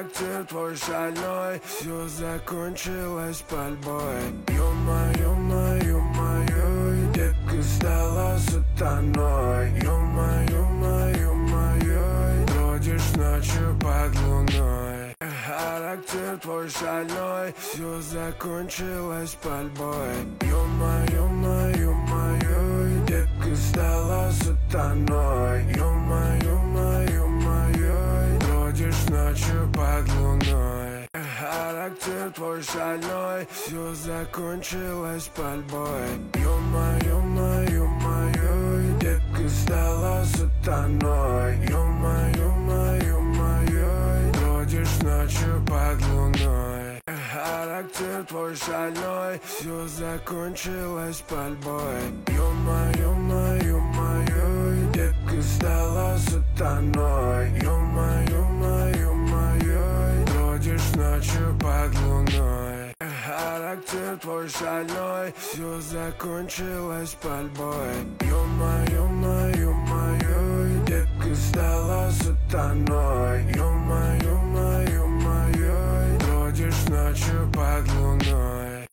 Характер твой шальной, все закончилось пальбой. Ё-моё, моё, детка стала сатаной. Ё-моё, моё, бродишь ночью под луной. Характер твой шальной, все закончилось пальбой. Ё-моё, моё, детка стала сатаной. Ё-моё, бродишь ночью под луной. Характер твой шальной, все закончилось пальбой. Ё-моё, моё, детка стала сатаной. Ё-моё, бродишь ночью под луной. Характер твой шальной, все закончилось пальбой. Ё-моё, моё, детка стала сатаной. Ё-моё, бродишь ночью под луной. Характер твой шальной, все закончилось пальбой. Ё-моё,